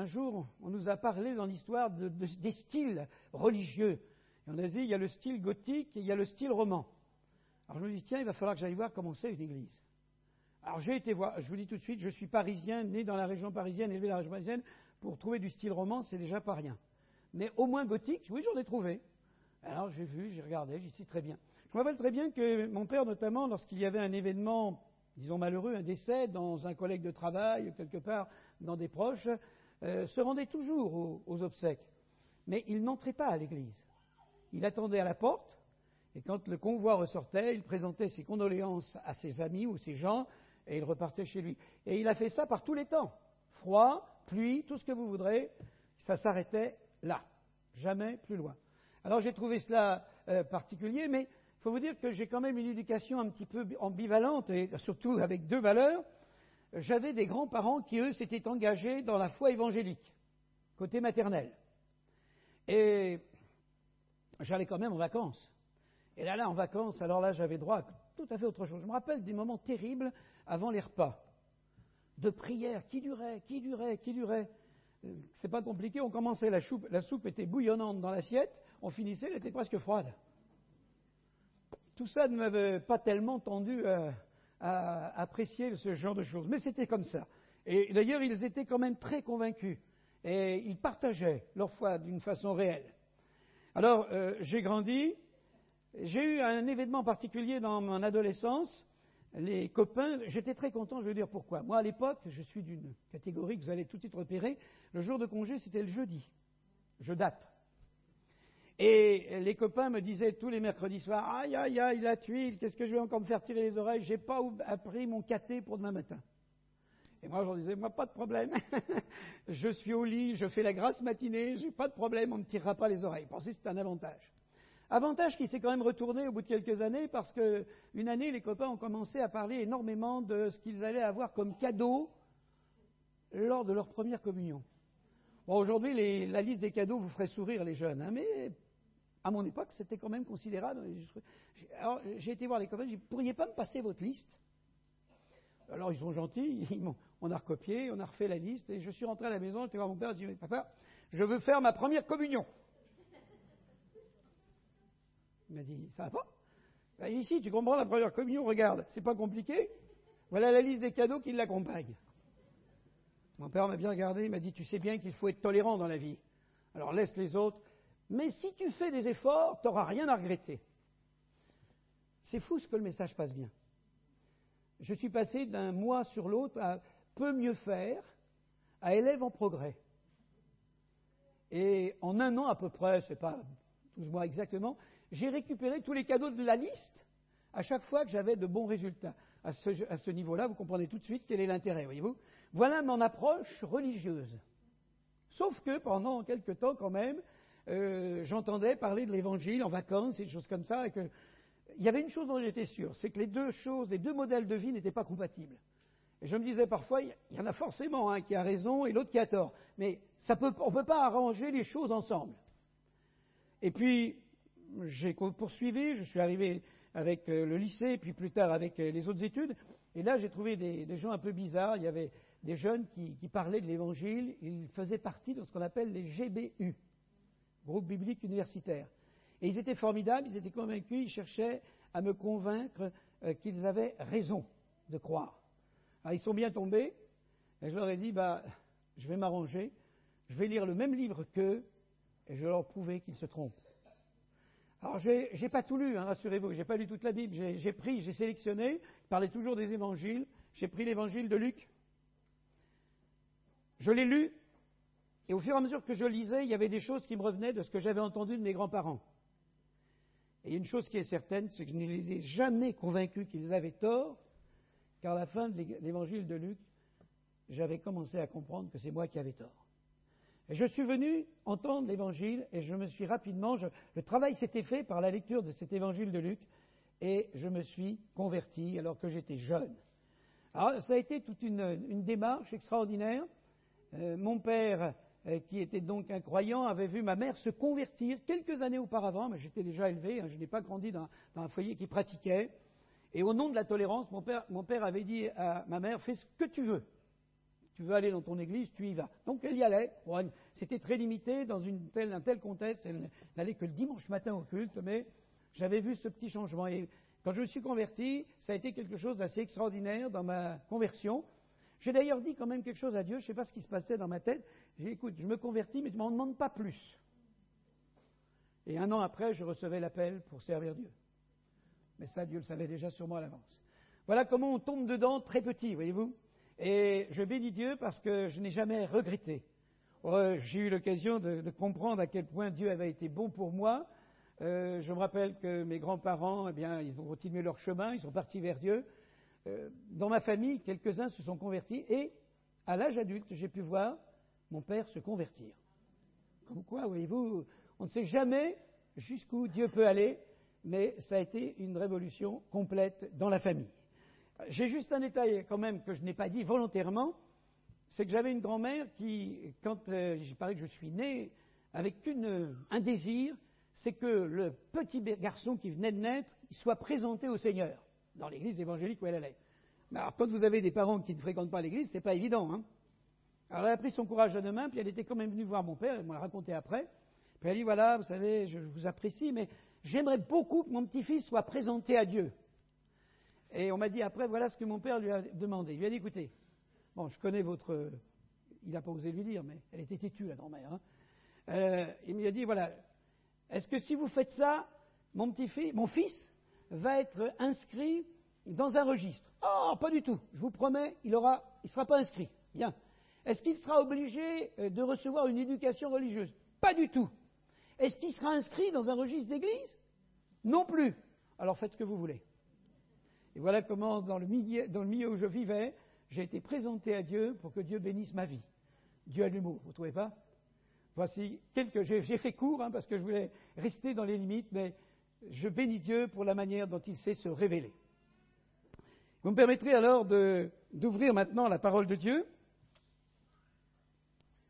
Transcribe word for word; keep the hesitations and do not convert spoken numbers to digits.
jour, on nous a parlé dans l'histoire de, de, des styles religieux. Et on a dit, il y a le style gothique et il y a le style roman. Alors je me dis, tiens, il va falloir que j'aille voir comment c'est une église. Alors j'ai été voir, je vous dis tout de suite, je suis parisien, né dans la région parisienne, élevé dans la région parisienne. Pour trouver du style roman, c'est déjà pas rien. Mais au moins gothique, oui, j'en ai trouvé. Alors j'ai vu, j'ai regardé, j'ai dit, très bien. Je me rappelle très bien que mon père, notamment, lorsqu'il y avait un événement, disons malheureux, un décès dans un collègue de travail, quelque part dans des proches, euh, se rendait toujours aux, aux obsèques. Mais il n'entrait pas à l'église. Il attendait à la porte, et quand le convoi ressortait, il présentait ses condoléances à ses amis ou ses gens, et il repartait chez lui. Et il a fait ça par tous les temps. Froid, pluie, tout ce que vous voudrez, ça s'arrêtait là. Jamais plus loin. Alors j'ai trouvé cela euh, particulier, mais il faut vous dire que j'ai quand même une éducation un petit peu ambivalente, et surtout avec deux valeurs. J'avais des grands-parents qui, eux, s'étaient engagés dans la foi évangélique, côté maternel. Et j'allais quand même en vacances. Et là, là, en vacances, alors là, j'avais droit à tout à fait autre chose. Je me rappelle des moments terribles avant les repas, de prières qui duraient, qui duraient, qui duraient. C'est pas compliqué, on commençait, la soupe, la soupe était bouillonnante dans l'assiette, on finissait, elle était presque froide. Tout ça ne m'avait pas tellement tendu à, à apprécier ce genre de choses, mais c'était comme ça. Et d'ailleurs, ils étaient quand même très convaincus, et ils partageaient leur foi d'une façon réelle. Alors, euh, j'ai grandi, j'ai eu un événement particulier dans mon adolescence. Les copains, j'étais très content, je vais vous dire pourquoi. Moi, à l'époque, je suis d'une catégorie que vous allez tout de suite repérer. Le jour de congé, c'était le jeudi. Je date. Et les copains me disaient tous les mercredis soirs, aïe, aïe, aïe, la tuile, qu'est-ce que je vais encore me faire tirer les oreilles? J'ai pas appris mon caté pour demain matin. Et moi, je leur disais, moi, pas de problème. Je suis au lit, je fais la grasse matinée, j'ai pas de problème, on ne me tirera pas les oreilles. Pensez que c'est un avantage. Avantage qui s'est quand même retourné au bout de quelques années, parce qu'une année, les copains ont commencé à parler énormément de ce qu'ils allaient avoir comme cadeau lors de leur première communion. Bon, aujourd'hui, les, la liste des cadeaux vous ferait sourire, les jeunes, hein, mais à mon époque, c'était quand même considérable. Alors, j'ai été voir les copains, j'ai dit, vous ne pourriez pas me passer votre liste? Alors, ils sont gentils, ils on a recopié, on a refait la liste, et je suis rentré à la maison, j'étais voir mon père, je lui ai dit, papa, je veux faire ma première communion. Il m'a dit, ça va pas? Ben, ici, tu comprends la première communion, regarde, c'est pas compliqué. Voilà la liste des cadeaux qui l'accompagnent. Mon père m'a bien regardé, il m'a dit, tu sais bien qu'il faut être tolérant dans la vie. Alors laisse les autres. Mais si tu fais des efforts, tu n'auras rien à regretter. C'est fou ce que le message passe bien. Je suis passé d'un mois sur l'autre à peu mieux faire, à élève en progrès. Et en un an à peu près, c'est pas douze mois exactement, j'ai récupéré tous les cadeaux de la liste à chaque fois que j'avais de bons résultats. À ce, à ce niveau-là, vous comprenez tout de suite quel est l'intérêt, voyez-vous. Voilà mon approche religieuse. Sauf que pendant quelque temps, quand même, euh, j'entendais parler de l'Évangile en vacances et des choses comme ça. Et que, il y avait une chose dont j'étais sûr, c'est que les deux choses, les deux modèles de vie n'étaient pas compatibles. Et je me disais parfois, il y en a forcément un qui a raison et l'autre qui a tort. Mais ça peut, on ne peut pas arranger les choses ensemble. Et puis, j'ai poursuivi, je suis arrivé avec le lycée, puis plus tard avec les autres études. Et là, j'ai trouvé des, des gens un peu bizarres. Il y avait des jeunes qui, qui parlaient de l'Évangile. Ils faisaient partie de ce qu'on appelle les G B U, groupe biblique universitaire. Et ils étaient formidables, ils étaient convaincus, ils cherchaient à me convaincre euh, qu'ils avaient raison de croire. Alors, ils sont bien tombés. Et je leur ai dit, bah, je vais m'arranger, je vais lire le même livre qu'eux, et je vais leur prouver qu'ils se trompent. Alors, j'ai, j'ai pas tout lu, hein, rassurez-vous, j'ai pas lu toute la Bible, j'ai, j'ai pris, j'ai sélectionné, je parlais toujours des évangiles, j'ai pris l'évangile de Luc, je l'ai lu, et au fur et à mesure que je lisais, il y avait des choses qui me revenaient de ce que j'avais entendu de mes grands-parents. Et une chose qui est certaine, c'est que je ne les ai jamais convaincus qu'ils avaient tort, car à la fin de l'évangile de Luc, j'avais commencé à comprendre que c'est moi qui avais tort. Et je suis venu entendre l'évangile et je me suis rapidement, je, le travail s'était fait par la lecture de cet évangile de Luc et je me suis converti alors que j'étais jeune. Alors ça a été toute une, une démarche extraordinaire. Euh, mon père, euh, qui était donc un croyant, avait vu ma mère se convertir quelques années auparavant, mais j'étais déjà élevé, hein, je n'ai pas grandi dans, dans un foyer qui pratiquait. Et au nom de la tolérance, mon père, mon père avait dit à ma mère, fais ce que tu veux. Tu veux aller dans ton église, tu y vas. Donc elle y allait. Bon, c'était très limité dans une telle, un tel contexte. Elle n'allait que le dimanche matin au culte, mais j'avais vu ce petit changement. Et quand je me suis converti, ça a été quelque chose d'assez extraordinaire dans ma conversion. J'ai d'ailleurs dit quand même quelque chose à Dieu. Je ne sais pas ce qui se passait dans ma tête. J'ai dit, écoute, je me convertis, mais tu ne m'en demandes pas plus. Et un an après, je recevais l'appel pour servir Dieu. Mais ça, Dieu le savait déjà sur moi à l'avance. Voilà comment on tombe dedans très petit, voyez-vous. Et je bénis Dieu parce que je n'ai jamais regretté. Euh, j'ai eu l'occasion de, de comprendre à quel point Dieu avait été bon pour moi. Euh, je me rappelle que mes grands-parents, eh bien, ils ont continué leur chemin, ils sont partis vers Dieu. Euh, dans ma famille, quelques-uns se sont convertis et, à l'âge adulte, j'ai pu voir mon père se convertir. Comme quoi, voyez-vous, on ne sait jamais jusqu'où Dieu peut aller, mais ça a été une révolution complète dans la famille. J'ai juste un détail quand même que je n'ai pas dit volontairement, c'est que j'avais une grand-mère qui, quand euh, il paraît que je suis né, avec une, un désir, c'est que le petit garçon qui venait de naître soit présenté au Seigneur, dans l'église évangélique où elle allait. Mais alors, quand vous avez des parents qui ne fréquentent pas l'église, c'est pas évident, hein. Alors elle a pris son courage à deux mains, puis elle était quand même venue voir mon père, elle m'a raconté après. Puis elle a dit, voilà, vous savez, je vous apprécie, mais j'aimerais beaucoup que mon petit-fils soit présenté à Dieu. Et on m'a dit après, voilà ce que mon père lui a demandé. Il lui a dit, écoutez, bon, je connais votre... Il n'a pas osé lui dire, mais elle était têtue, la grand-mère. Hein. Euh, il lui a dit, voilà, est-ce que si vous faites ça, mon petit-fils, mon fils va être inscrit dans un registre? Oh, pas du tout. Je vous promets, il aura, il ne sera pas inscrit. Bien. Est-ce qu'il sera obligé de recevoir une éducation religieuse? Pas du tout. Est-ce qu'il sera inscrit dans un registre d'église? Non plus. Alors faites ce que vous voulez. Et voilà comment, dans le milieu, dans le milieu où je vivais, j'ai été présenté à Dieu pour que Dieu bénisse ma vie. Dieu a de l'humour, vous ne trouvez pas? Voici quelques... J'ai, j'ai fait court, hein, parce que je voulais rester dans les limites, mais je bénis Dieu pour la manière dont il sait se révéler. Vous me permettrez alors de, d'ouvrir maintenant la parole de Dieu